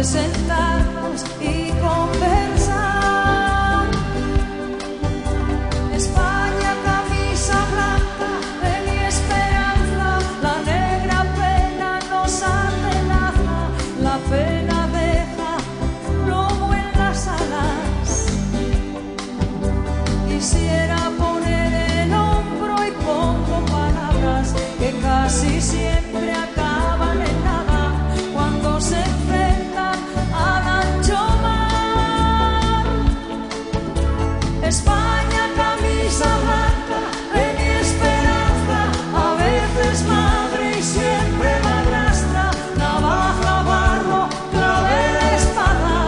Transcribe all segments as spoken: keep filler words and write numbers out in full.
sentarnos y conversar. España, camisa blanca de mi esperanza, la negra pena nos amenaza, la pena deja plomo en las alas. Quisiera poner el hombro y pongo palabras que casi siempre acaban en nada cuando se enfrentan al ancho mar. España, camisa blanca de mi esperanza, a veces madre y siempre madrastra, navaja, barro, clavel, espada.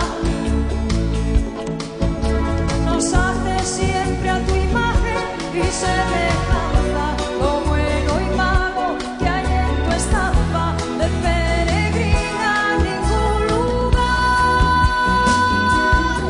Nos hace siempre a tu imagen y semejanza, lo bueno y malo que hay en tu estampa, de peregrina a ningún lugar.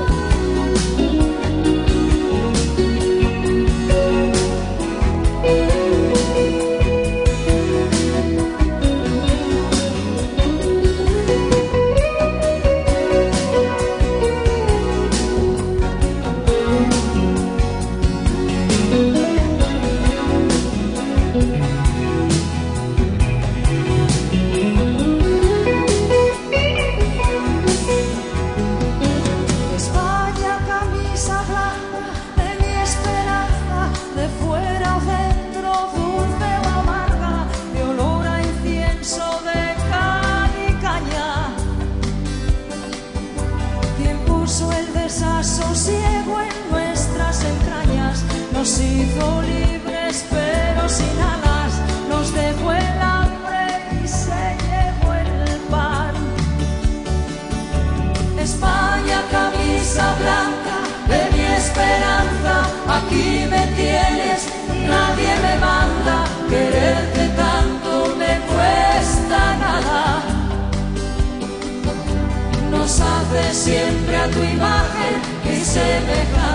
España, camisa blanca de mi esperanza, de fuera a dentro, dulce o amarga, de olor a incienso, de cal y caña. Quien puso el desasosiego en nuestras entrañas, nos hizo libres pero sin alas, nos dejó el hambre y se llevó el pan. España, camisa blanca de mi esperanza, aquí me tienes, nadie me manda, quererte tanto me cuesta nada. Nos hace siempre a tu imagen y semejanza.